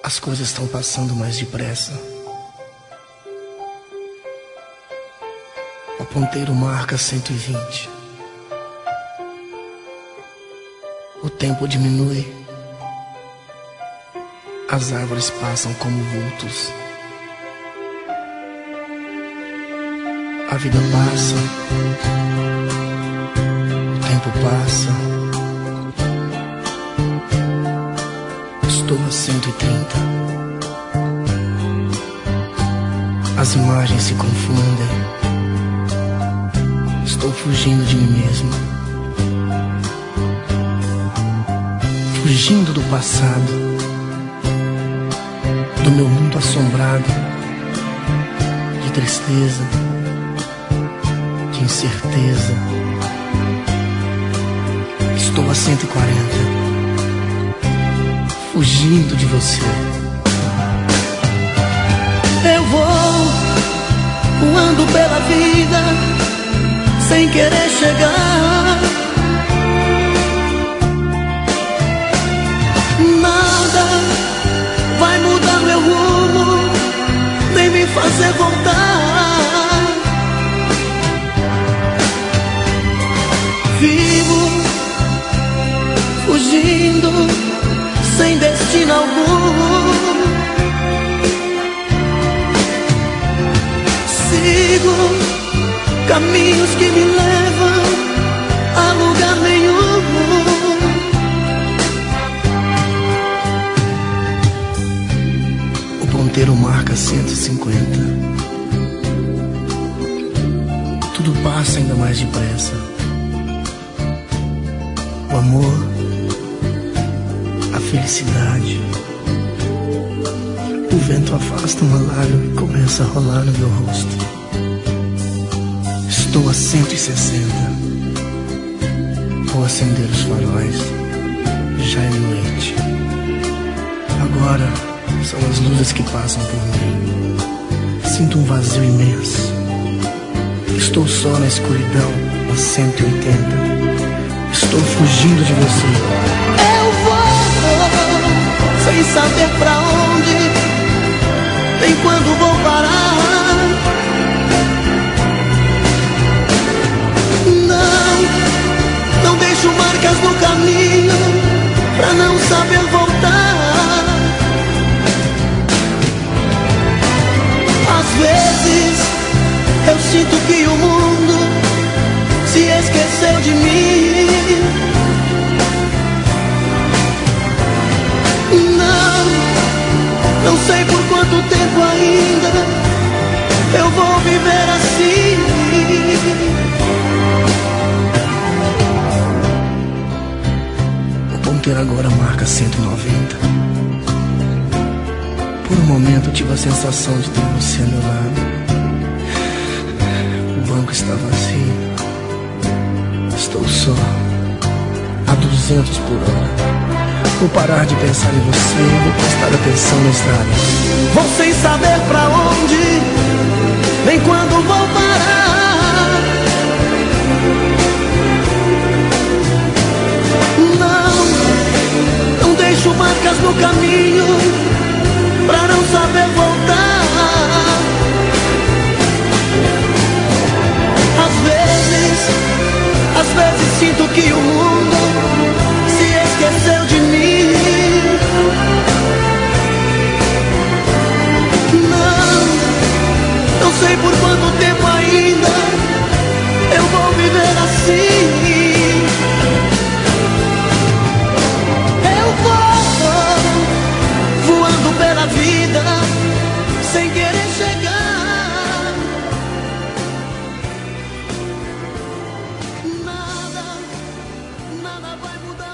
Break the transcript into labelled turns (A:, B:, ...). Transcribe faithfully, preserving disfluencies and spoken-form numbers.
A: As coisas estão passando mais depressa. O ponteiro marca cento e vinte. O tempo diminui. As árvores passam como vultos. A vida passa. O tempo passa. Estou a cento e trinta. As imagens se confundem. Estou fugindo de mim mesmo. Fugindo do passado, do meu mundo assombrado, de tristeza, de incerteza. Estou a cento e quarenta. Fugindo de você.
B: Eu vou voando pela vida sem querer chegar. Nada vai mudar meu rumo, nem me fazer voltar. Vivo fugindo sem destino algum. Sigo caminhos que me levam a lugar nenhum.
A: O ponteiro marca cento e cinquenta. Tudo passa ainda mais depressa. O amor, a felicidade. O vento afasta uma lágrima e começa a rolar no meu rosto. Estou a cento e sessenta. Vou acender os faróis. Já é noite. Agora são as luzes que passam por mim. Sinto um vazio imenso. Estou só na escuridão a cento e oitenta. Estou fugindo de você.
B: Eu vou sem saber pra onde, nem quando vou parar. Não, não deixo marcas no caminho pra não saber voltar. Às vezes eu sinto que o mundo se esqueceu de mim. Não, não sei por quanto tempo ainda eu vou viver assim.
A: O ponteiro agora marca cento e noventa. Por um momento eu tive a sensação de ter você ao meu lado. O banco está vazio. Estou só a duzentos por hora. Vou parar de pensar em você, vou prestar atenção na estrada.
B: Vou sem saber pra onde, nem quando vou parar. Não, não deixo marcas no caminho pra não saber voltar. Às vezes, às vezes sinto que o mundo se esqueceu de mim. Não, não sei por quanto tempo ainda eu vou viver assim. Eu vou voando pela vida sem querer chegar. Nada, nada vai mudar.